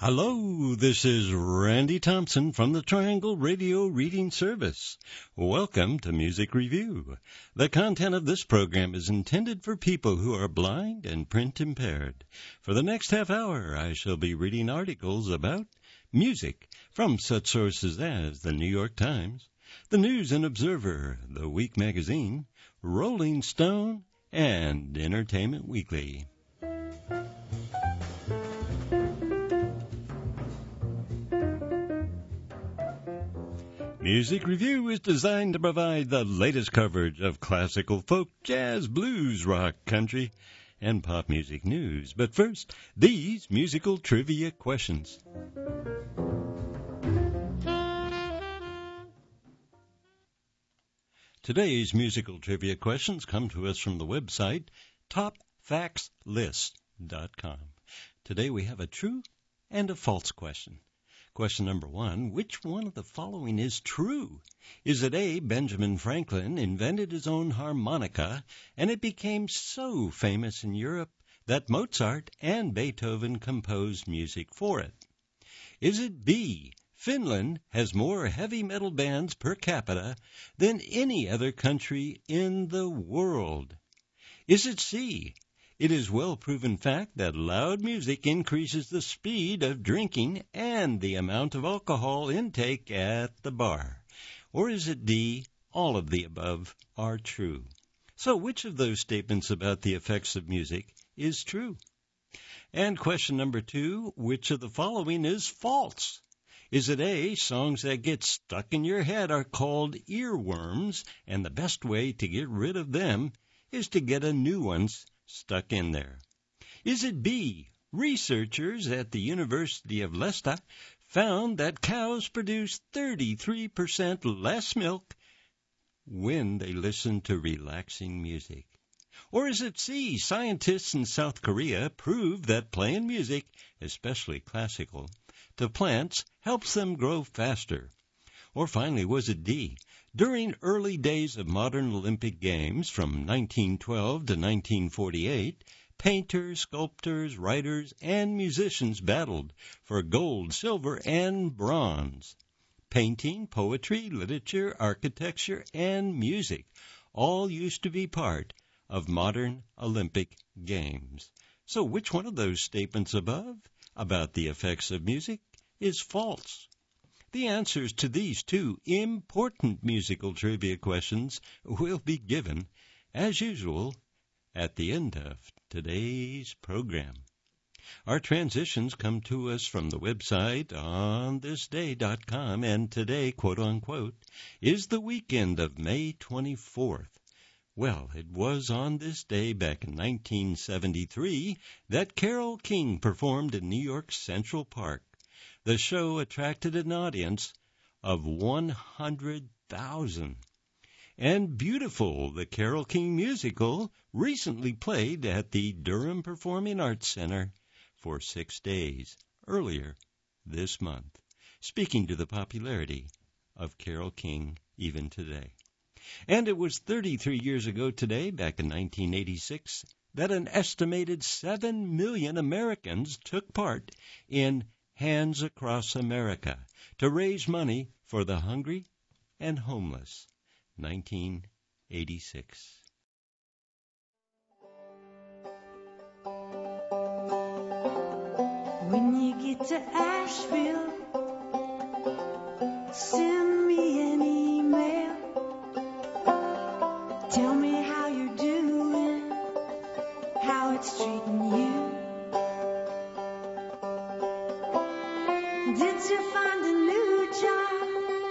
Hello, this is Randy Thompson from the Triangle Radio Reading Service. Welcome to Music Review. The content of this program is intended for people who are blind and print impaired. For the next half hour, I shall be reading articles about music from such sources as the New York Times, the News and Observer, the Week Magazine, Rolling Stone, and Entertainment Weekly. Music Review is designed to provide the latest coverage of classical, folk, jazz, blues, rock, country, and pop music news. But first, these musical trivia questions. Today's musical trivia questions come to us from the website topfactslist.com. Today we have a true and a false question. Question number 1, which one of the following is true? Is it A, Benjamin Franklin invented his own harmonica, and it became so famous in Europe that Mozart and Beethoven composed music for it? Is it B, Finland has more heavy metal bands per capita than any other country in the world? Is it C, it is well-proven fact that loud music increases the speed of drinking and the amount of alcohol intake at the bar? Or is it D, all of the above are true? So which of those statements about the effects of music is true? And question number 2, which of the following is false? Is it A, songs that get stuck in your head are called earworms, and the best way to get rid of them is to get a new one stuck in there? Is it B, researchers at the University of Leicester found that cows produce 33% less milk when they listen to relaxing music? Or is it C, scientists in South Korea prove that playing music, especially classical, to plants helps them grow faster? Or finally, was it D, during early days of modern Olympic Games from 1912 to 1948, painters, sculptors, writers, and musicians battled for gold, silver, and bronze? Painting, poetry, literature, architecture, and music all used to be part of modern Olympic Games. So which one of those statements above about the effects of music is false? The answers to these two important musical trivia questions will be given, as usual, at the end of today's program. Our transitions come to us from the website onthisday.com, and today, quote-unquote, is the weekend of May 24th. Well, it was on this day back in 1973 that Carole King performed in New York's Central Park. The show attracted an audience of 100,000. And Beautiful, the Carole King musical, recently played at the Durham Performing Arts Center for 6 days earlier this month, speaking to the popularity of Carole King even today. And it was 33 years ago today, back in 1986, that an estimated 7 million Americans took part in Hands Across America to raise money for the hungry and homeless. 1986. When you get to Asheville, send me an email. Tell me how you're doing, how it's treating you. Did you find a new job?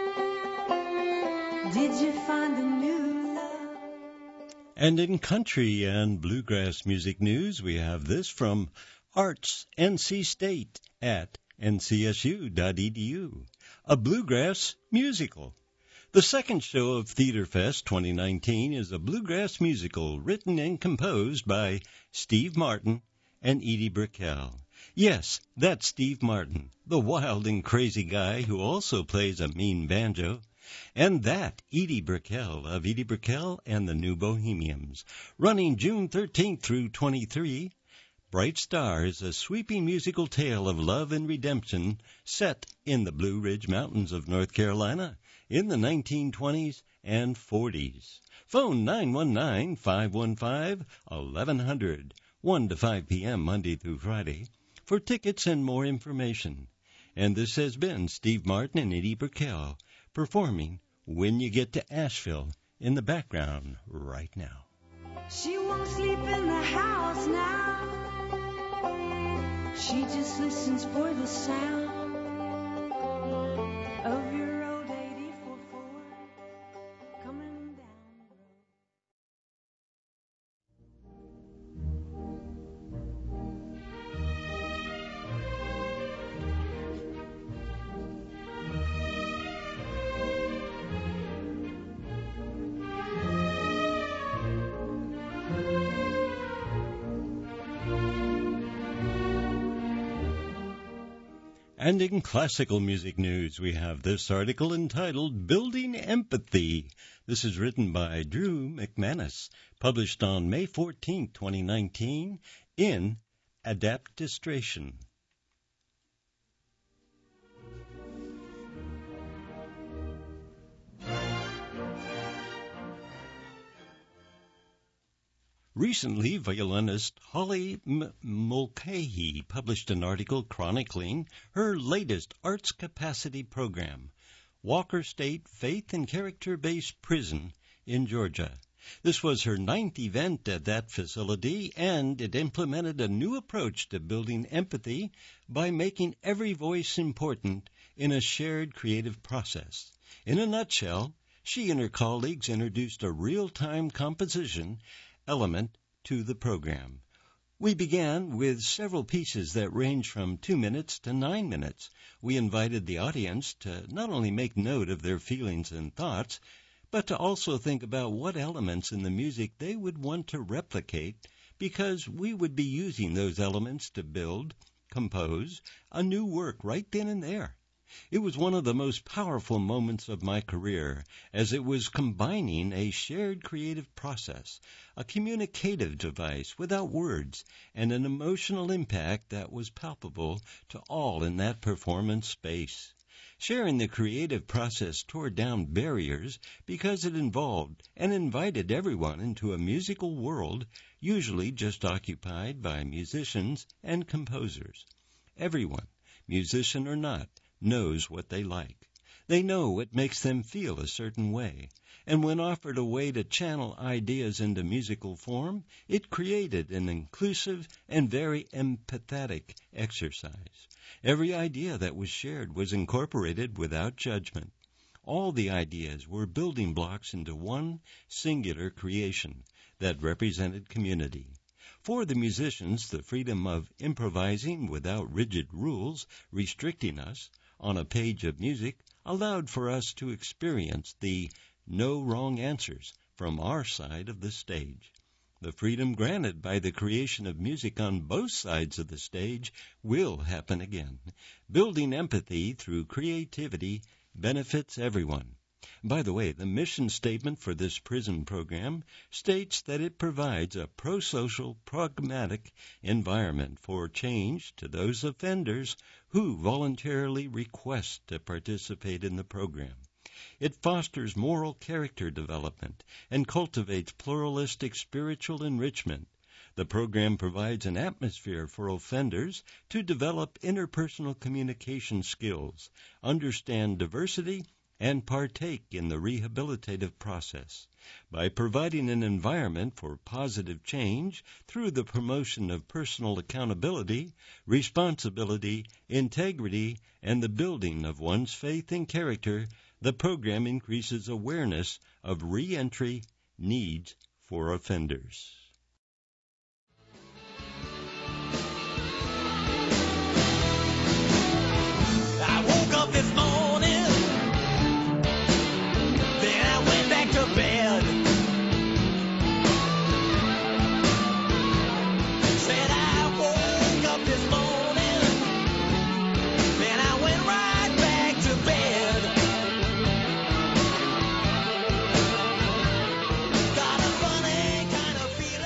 Did you find a new love? And in country and bluegrass music news, we have this from Arts NC State at ncsu.edu, a bluegrass musical. The second show of Theater Fest 2019 is a bluegrass musical written and composed by Steve Martin and Edie Brickell. Yes, that's Steve Martin, the wild and crazy guy who also plays a mean banjo. And that Edie Brickell of Edie Brickell and the New Bohemians, running June 13th through 23, Bright Star is a sweeping musical tale of love and redemption set in the Blue Ridge Mountains of North Carolina in the 1920s and 40s. Phone 919-515-1100, 1 to 5 p.m. Monday through Friday, for tickets and more information. And this has been Steve Martin and Eddie Burkell performing When You Get to Asheville in the background right now. She won't sleep in the house now. She just listens for the sound of your old 84 Ford coming down the road. And in classical music news, we have this article entitled Building Empathy. This is written by Drew McManus, published on May 14, 2019, in Adaptistration. Recently, violinist Holly Mulcahy published an article chronicling her latest arts capacity program, Walker State Faith and Character-Based Prison in Georgia. This was her 9th event at that facility, and it implemented a new approach to building empathy by making every voice important in a shared creative process. In a nutshell, she and her colleagues introduced a real-time composition element to the program. We began with several pieces that range from 2 minutes to 9 minutes. We invited the audience to not only make note of their feelings and thoughts, but to also think about what elements in the music they would want to replicate, because we would be using those elements to build, compose a new work right then and there. It was one of the most powerful moments of my career, as it was combining a shared creative process, a communicative device without words, and an emotional impact that was palpable to all in that performance space. Sharing the creative process tore down barriers because it involved and invited everyone into a musical world usually just occupied by musicians and composers. Everyone, musician or not, knows what they like. They know what makes them feel a certain way, and when offered a way to channel ideas into musical form, it created an inclusive and very empathetic exercise. Every idea that was shared was incorporated without judgment. All the ideas were building blocks into one singular creation that represented community. For the musicians, the freedom of improvising without rigid rules restricting us on a page of music allowed for us to experience the no wrong answers from our side of the stage. The freedom granted by the creation of music on both sides of the stage will happen again. Building empathy through creativity benefits everyone. By the way, the mission statement for this prison program states that it provides a pro-social, pragmatic environment for change to those offenders who voluntarily request to participate in the program. It fosters moral character development and cultivates pluralistic spiritual enrichment. The program provides an atmosphere for offenders to develop interpersonal communication skills, understand diversity, and partake in the rehabilitative process. By providing an environment for positive change through the promotion of personal accountability, responsibility, integrity, and the building of one's faith and character, the program increases awareness of re-entry needs for offenders. I woke up this morning, then I went back to bed. Said I woke up this morning, then I went right back to bed. Got a funny kind of feeling.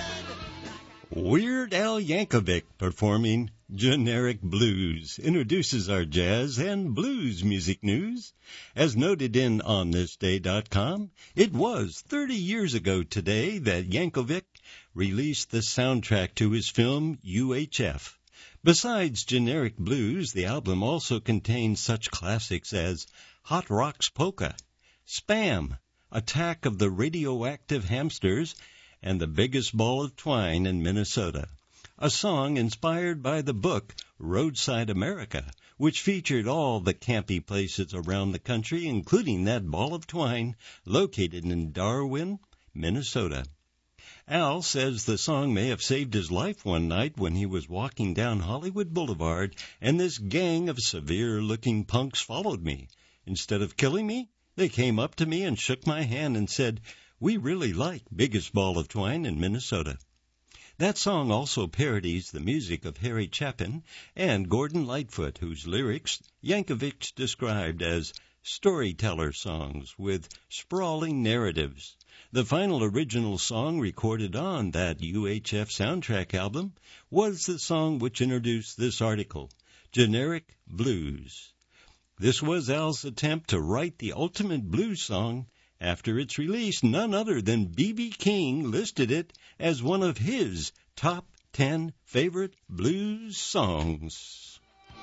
Al Yankovic performing Generic Blues introduces our jazz and blues music news. As noted in OnThisDay.com, it was 30 years ago today that Yankovic released the soundtrack to his film UHF. Besides Generic Blues, the album also contains such classics as Hot Rocks Polka, Spam, Attack of the Radioactive Hamsters, and The Biggest Ball of Twine in Minnesota, a song inspired by the book Roadside America, which featured all the campy places around the country, including that ball of twine located in Darwin, Minnesota. Al says the song may have saved his life one night when he was walking down Hollywood Boulevard and this gang of severe-looking punks followed me. Instead of killing me, they came up to me and shook my hand and said, "We really like Biggest Ball of Twine in Minnesota." That song also parodies the music of Harry Chapin and Gordon Lightfoot, whose lyrics Yankovic described as storyteller songs with sprawling narratives. The final original song recorded on that UHF soundtrack album was the song which introduced this article, Generic Blues. This was Al's attempt to write the ultimate blues song. After its release, none other than B.B. King listed it as one of his top 10 favorite blues songs.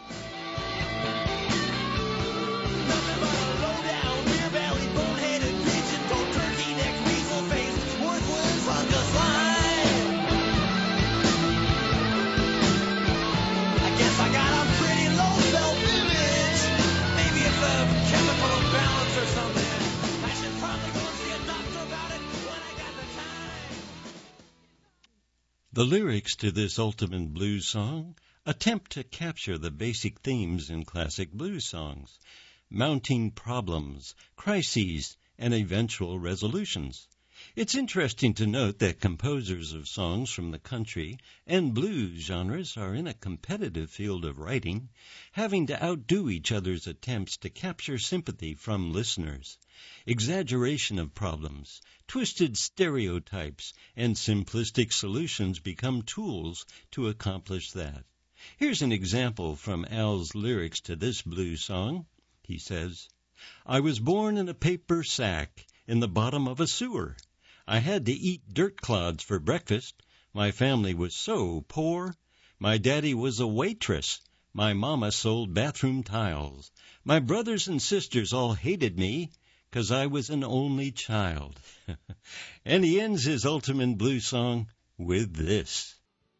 The lyrics to this ultimate blues song attempt to capture the basic themes in classic blues songs: mounting problems, crises, and eventual resolutions. It's interesting to note that composers of songs from the country and blues genres are in a competitive field of writing, having to outdo each other's attempts to capture sympathy from listeners. Exaggeration of problems, twisted stereotypes, and simplistic solutions become tools to accomplish that. Here's an example from Al's lyrics to this blues song. He says, "I was born in a paper sack in the bottom of a sewer. I had to eat dirt clods for breakfast. My family was so poor. My daddy was a waitress. My mama sold bathroom tiles. My brothers and sisters all hated me 'cause I was an only child." And he ends his ultimate blues song with this.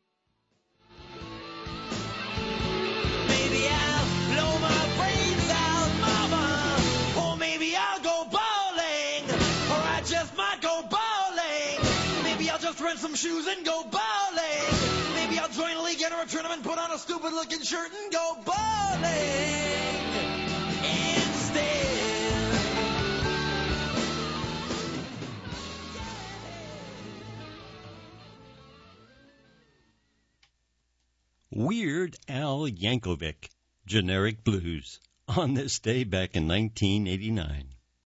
Maybe I'll blow my brains out, mama. Or maybe I'll go bowling. Or I just might go bowling. Maybe I'll just rent some shoes and go bowling. Maybe I'll join a league, enter a tournament, put on a stupid-looking shirt and go bowling instead. Weird Al Yankovic, Generic Blues, on this day back in 1989.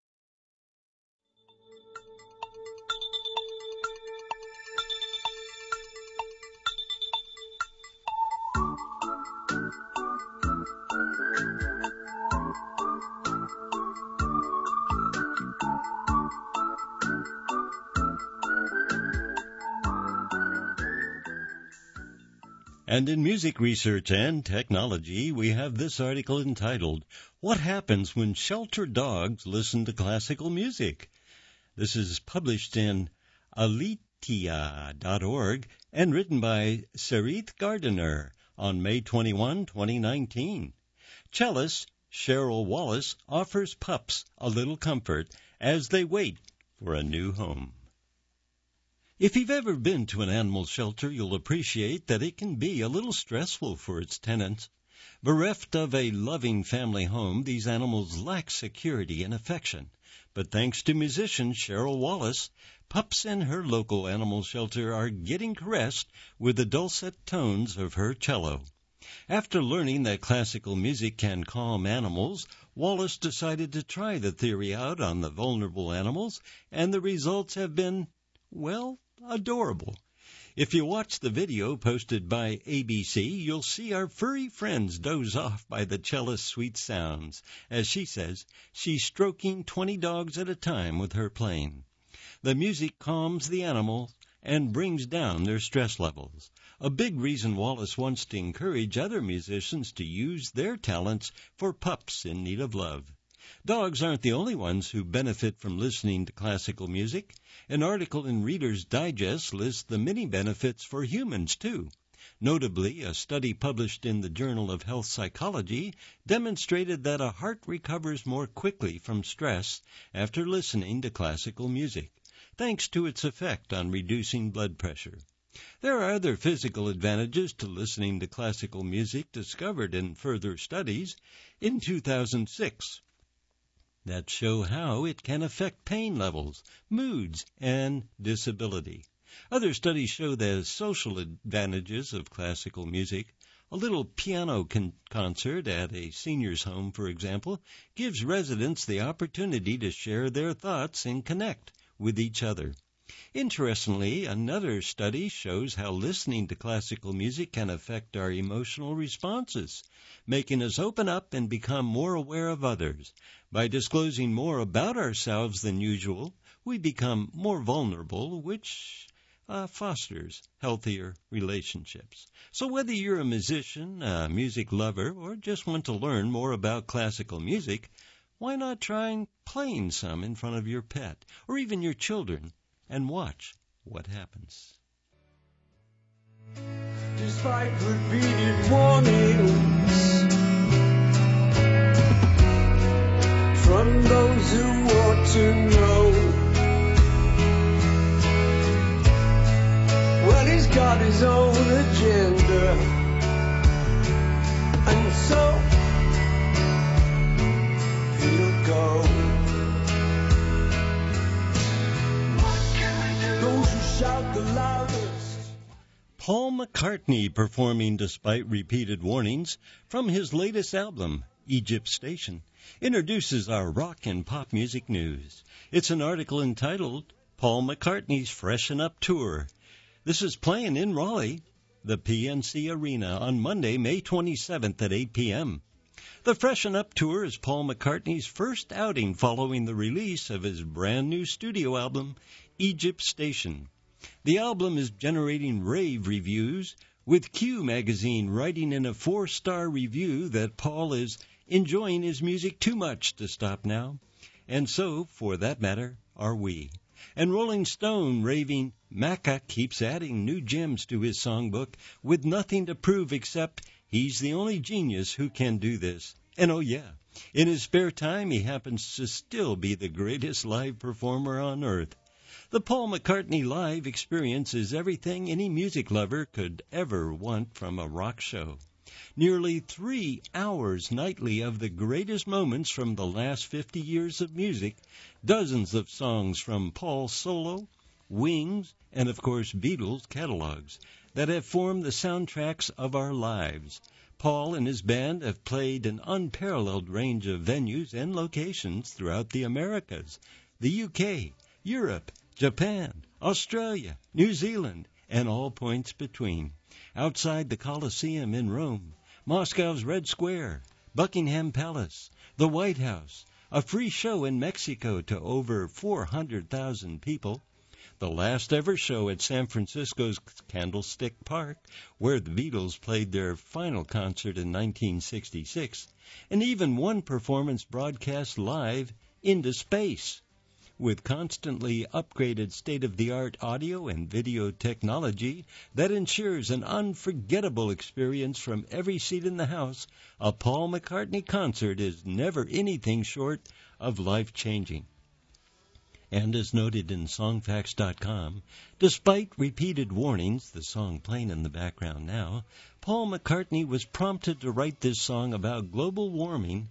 And in music research and technology, we have this article entitled, "What Happens When Shelter Dogs Listen to Classical Music?" This is published in Aletheia.org and written by Sarith Gardiner on May 21, 2019. Cellist Cheryl Wallace offers pups a little comfort as they wait for a new home. If you've ever been to an animal shelter, you'll appreciate that it can be a little stressful for its tenants. Bereft of a loving family home, these animals lack security and affection. But thanks to musician Cheryl Wallace, pups in her local animal shelter are getting caressed with the dulcet tones of her cello. After learning that classical music can calm animals, Wallace decided to try the theory out on the vulnerable animals, and the results have been, well, adorable. If you watch the video posted by ABC, you'll see our furry friends doze off by the cellist's sweet sounds. As she says, she's stroking 20 dogs at a time with her playing. The music calms the animals and brings down their stress levels. A big reason Wallace wants to encourage other musicians to use their talents for pups in need of love. Dogs aren't the only ones who benefit from listening to classical music. An article in Reader's Digest lists the many benefits for humans, too. Notably, a study published in the Journal of Health Psychology demonstrated that a heart recovers more quickly from stress after listening to classical music, thanks to its effect on reducing blood pressure. There are other physical advantages to listening to classical music discovered in further studies in 2006 that show how it can affect pain levels, moods, and disability. Other studies show the social advantages of classical music. A little piano concert at a senior's home, for example, gives residents the opportunity to share their thoughts and connect with each other. Interestingly, another study shows how listening to classical music can affect our emotional responses, making us open up and become more aware of others. By disclosing more about ourselves than usual, we become more vulnerable, which fosters healthier relationships. So whether you're a musician, a music lover, or just want to learn more about classical music, why not try playing some in front of your pet or even your children and watch what happens? Despite repeated warnings from those who ought to know, well, he's got his own agenda, and so he'll go. Those who shout the loudest. Paul McCartney performing despite repeated warnings from his latest album, Egypt Station, introduces our rock and pop music news. It's an article entitled Paul McCartney's Freshen Up Tour. This is playing in Raleigh, the PNC Arena, on Monday, May 27th at 8 p.m. The Freshen Up Tour is Paul McCartney's first outing following the release of his brand new studio album, Egypt Station. The album is generating rave reviews, with Q magazine writing in a 4-star review that Paul is enjoying his music too much to stop now. And so, for that matter, are we. And Rolling Stone raving, Macca keeps adding new gems to his songbook with nothing to prove except he's the only genius who can do this. And oh yeah, in his spare time he happens to still be the greatest live performer on earth. The Paul McCartney live experience is everything any music lover could ever want from a rock show. Nearly 3 hours nightly of the greatest moments from the last 50 years of music, dozens of songs from Paul's solo, Wings, and of course Beatles catalogs that have formed the soundtracks of our lives. Paul and his band have played an unparalleled range of venues and locations throughout the Americas, the UK, Europe, Japan, Australia, New Zealand, and all points between. Outside the Colosseum in Rome, Moscow's Red Square, Buckingham Palace, the White House, a free show in Mexico to over 400,000 people, the last ever show at San Francisco's Candlestick Park, where the Beatles played their final concert in 1966, and even one performance broadcast live into space. With constantly upgraded state-of-the-art audio and video technology that ensures an unforgettable experience from every seat in the house, a Paul McCartney concert is never anything short of life-changing. And as noted in Songfacts.com, despite repeated warnings, the song playing in the background now, Paul McCartney was prompted to write this song about global warming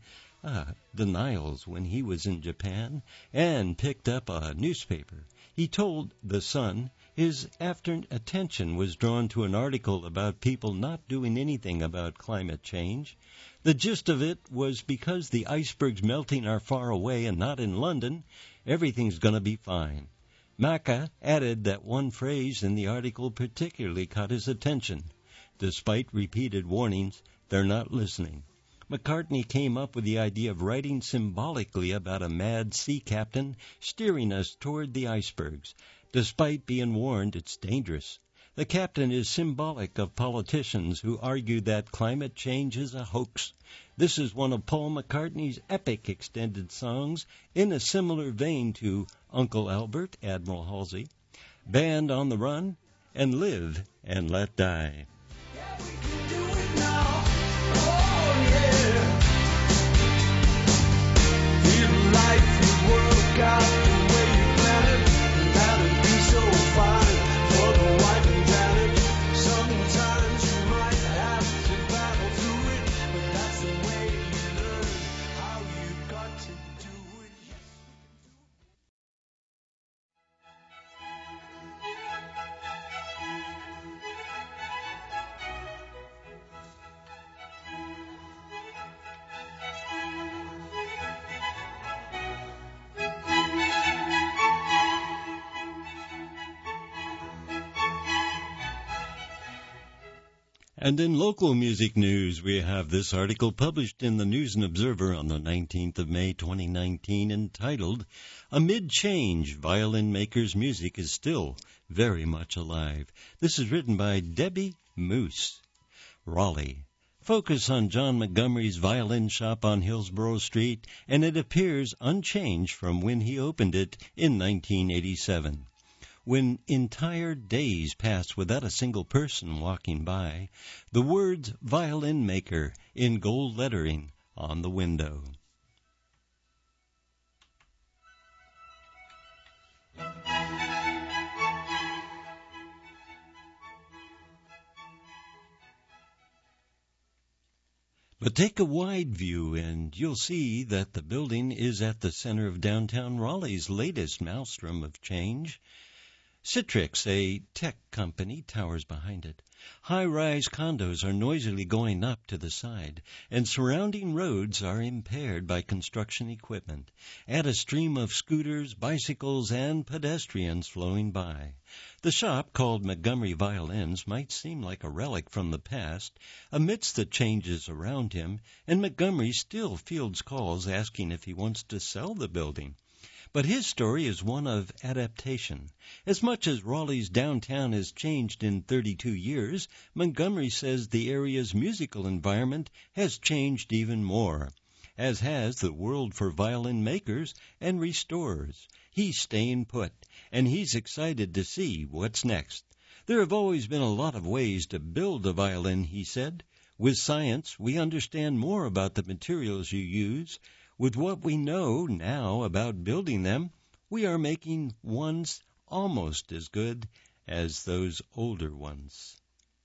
denials when he was in Japan and picked up a newspaper. He told The Sun his attention was drawn to an article about people not doing anything about climate change. The gist of it was because the icebergs melting are far away and not in London, everything's going to be fine. Macca added that one phrase in the article particularly caught his attention. Despite repeated warnings, they're not listening. McCartney came up with the idea of writing symbolically about a mad sea captain steering us toward the icebergs. Despite being warned it's dangerous. The captain is symbolic of politicians who argue that climate change is a hoax. This is one of Paul McCartney's epic extended songs in a similar vein to Uncle Albert, Admiral Halsey, Band on the Run, and Live and Let Die. Yeah, we can do it now. Oh, yeah. If life would work out the way you planned it, that'd be so fine for the wife and Janet. Sometimes you might have to battle through it, but that's the way you learn how you got to do it. Yes. And in local music news, we have this article published in the News and Observer on the 19th of May, 2019, entitled, Amid Change, Violin Maker's Music is Still Very Much Alive. This is written by Debbie Moose. Raleigh. Focus on John Montgomery's violin shop on Hillsborough Street, and it appears unchanged from when he opened it in 1987. When entire days pass without a single person walking by, the words violin maker in gold lettering on the window. But take a wide view and you'll see that the building is at the center of downtown Raleigh's latest maelstrom of change. Citrix, a tech company, towers behind it. High-rise condos are noisily going up to the side, and surrounding roads are impaired by construction equipment. Add a stream of scooters, bicycles, and pedestrians flowing by. The shop, called Montgomery Violins, might seem like a relic from the past amidst the changes around him, and Montgomery still fields calls asking if he wants to sell the building. But his story is one of adaptation. As much as Raleigh's downtown has changed in 32 years, Montgomery says the area's musical environment has changed even more, as has the world for violin makers and restorers. He's staying put, and he's excited to see what's next. There have always been a lot of ways to build a violin, he said. With science, we understand more about the materials you use. With what we know now about building them, we are making ones almost as good as those older ones.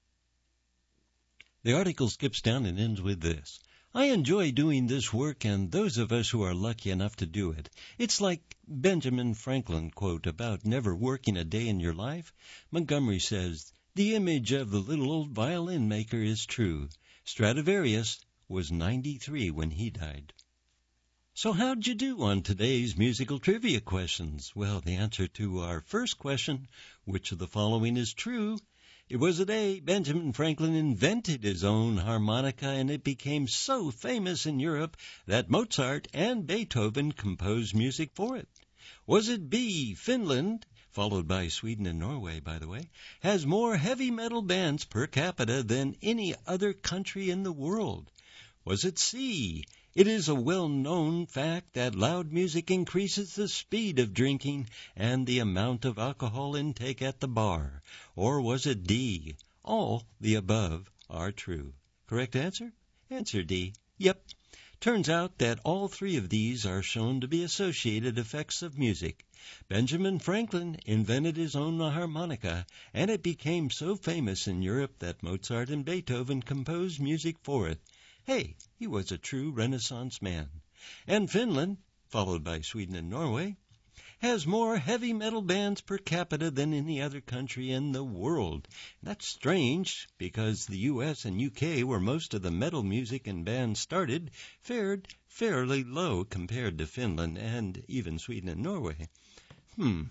The article skips down and ends with this. I enjoy doing this work, and those of us who are lucky enough to do it. It's like Benjamin Franklin quote about never working a day in your life. Montgomery says, the image of the little old violin maker is true. Stradivarius was 93 when he died. So how'd you do on today's musical trivia questions? Well, the answer to our first question, which of the following is true? It was a day Benjamin Franklin invented his own harmonica, and it became so famous in Europe that Mozart and Beethoven composed music for it. Was it B, Finland, followed by Sweden and Norway, by the way, has more heavy metal bands per capita than any other country in the world? Was it C, it is a well-known fact that loud music increases the speed of drinking and the amount of alcohol intake at the bar? Or was it D, all the above are true? Correct answer? Answer D. Yep. Turns out that all three of these are shown to be associated effects of music. Benjamin Franklin invented his own harmonica, and it became so famous in Europe that Mozart and Beethoven composed music for it. Hey, he was a true Renaissance man. And Finland, followed by Sweden and Norway, has more heavy metal bands per capita than any other country in the world. That's strange, because the U.S. and U.K., where most of the metal music and bands started, fared fairly low compared to Finland and even Sweden and Norway.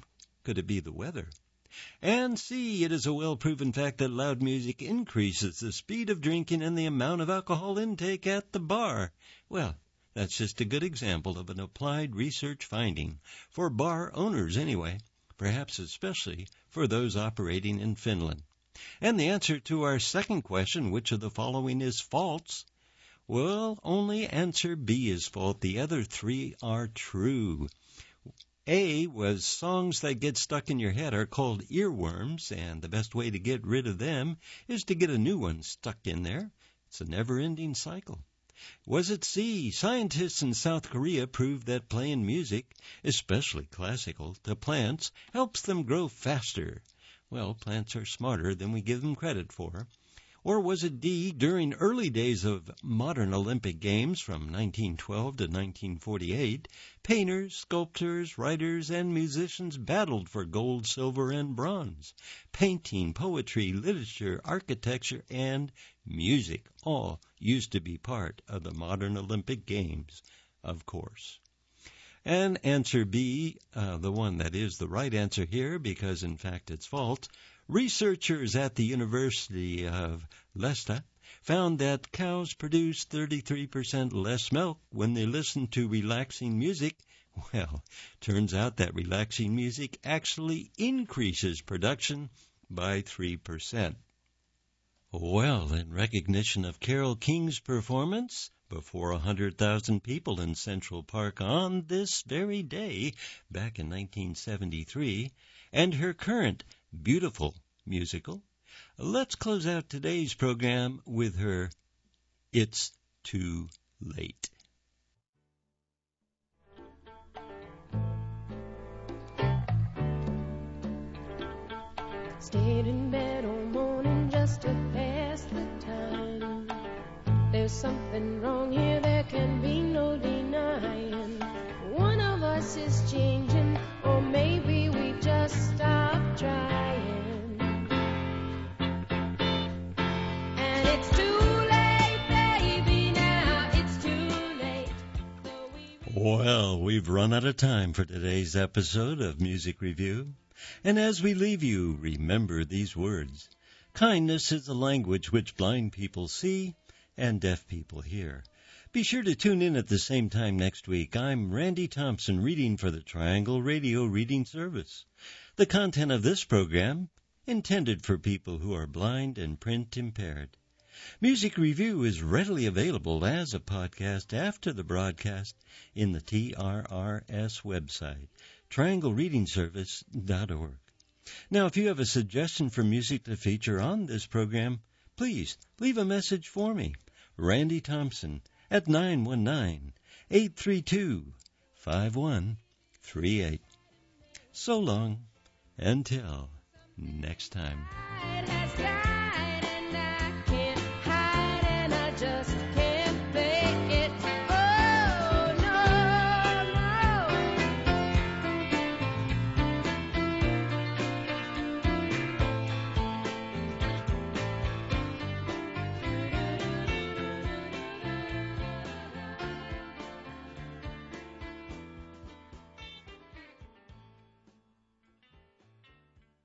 Could it be the weather? And C, it is a well-proven fact that loud music increases the speed of drinking and the amount of alcohol intake at the bar. Well, that's just a good example of an applied research finding, for bar owners anyway, perhaps especially for those operating in Finland. And the answer to our second question, which of the following is false? Well, only answer B is false. The other three are true. A was songs that get stuck in your head are called earworms, and the best way to get rid of them is to get a new one stuck in there. It's a never-ending cycle. Was it C? Scientists in South Korea proved that playing music, especially classical, to plants helps them grow faster. Well, plants are smarter than we give them credit for. Or was it D? During early days of modern Olympic Games from 1912 to 1948, painters, sculptors, writers, and musicians battled for gold, silver, and bronze. Painting, poetry, literature, architecture, and music all used to be part of the modern Olympic Games, of course. And answer B, the one that is the right answer here, because in fact it's false. Researchers at the University of Leicester found that cows produce 33% less milk when they listen to relaxing music. Well, turns out that relaxing music actually increases production by 3%. Well, in recognition of Carole King's performance before 100,000 people in Central Park on this very day back in 1973, and her current beautiful musical, let's close out today's program with her It's Too Late. Stayed in bed all morning just to pass the time. There's something wrong here, there can be no denying. One of us is changing, or maybe we just stopped trying. And it's too late, baby, now it's too late. Well, we've run out of time for today's episode of Music Review. And as we leave you, remember these words. Kindness is a language which blind people see and deaf people hear. Be sure to tune in at the same time next week. I'm Randy Thompson, reading for the Triangle Radio Reading Service. The content of this program, intended for people who are blind and print impaired. Music Review is readily available as a podcast after the broadcast in the TRRS website, trianglereadingservice.org. Now, if you have a suggestion for music to feature on this program, please leave a message for me, Randy Thompson, at 919-832-5138. So long, until next time.